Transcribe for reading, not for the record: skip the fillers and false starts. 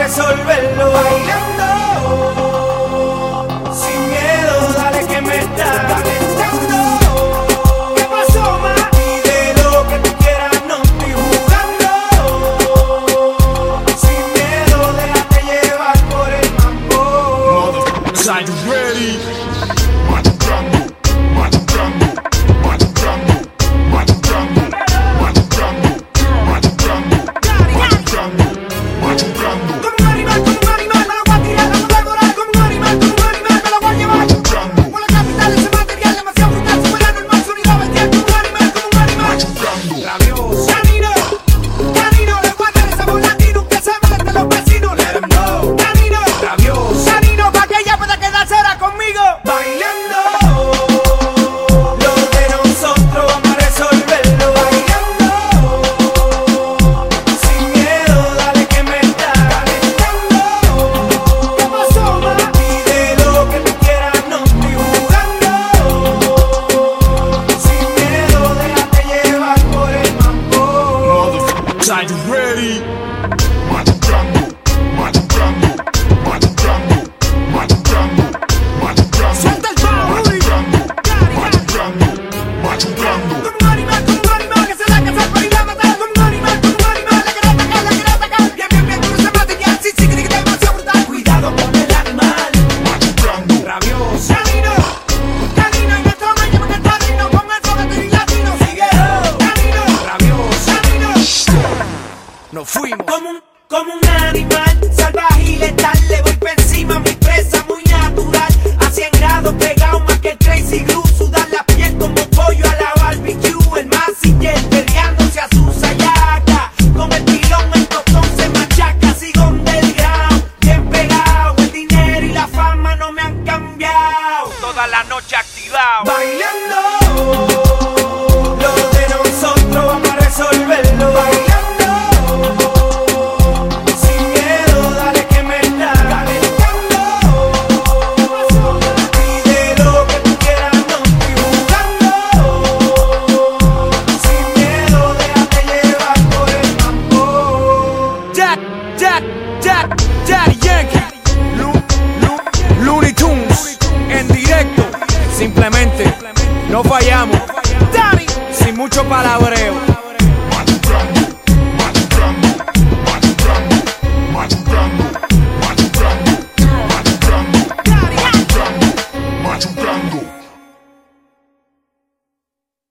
resolverlo. Bailando, sin miedo, dale que me está calentando. ¿Qué pasó, ma? Pide lo que tú quieras, no estoy jugando. Sin miedo, déjate llevar por el mambo. Motherfuckers, are you ready? Are you ready? Suelta el bajo, Rudy. Como un animal, que se la casa por ir a matar. Como un animal, la quiere atacar. Bien, con ese material, sí, que está demasiado brutal. Cuidado con el animal. Rabioso. Canino, en nuestro medio, porque está rico. Con el foguete y latino, sigue. Canino, rabioso. Nos fuimos. Como un animal salvaje y letal, le voy por encima, muy presa, muy natural. A 100 grados pegado más que el Crazy Glue. Sudar la piel como pollo a la barbecue. El Mazinger peleándose a su sayaca. Con el pilón el tostón se machaca. Sigo underground, bien pegado. El dinero y la fama no me han cambiado. Toda la noche activado. Bailando, lo de nosotros vamos a resolverlo. Bailando. Daddy Yankee, Looney Tunes, en directo, simplemente no fallamos, sin mucho palabrerío.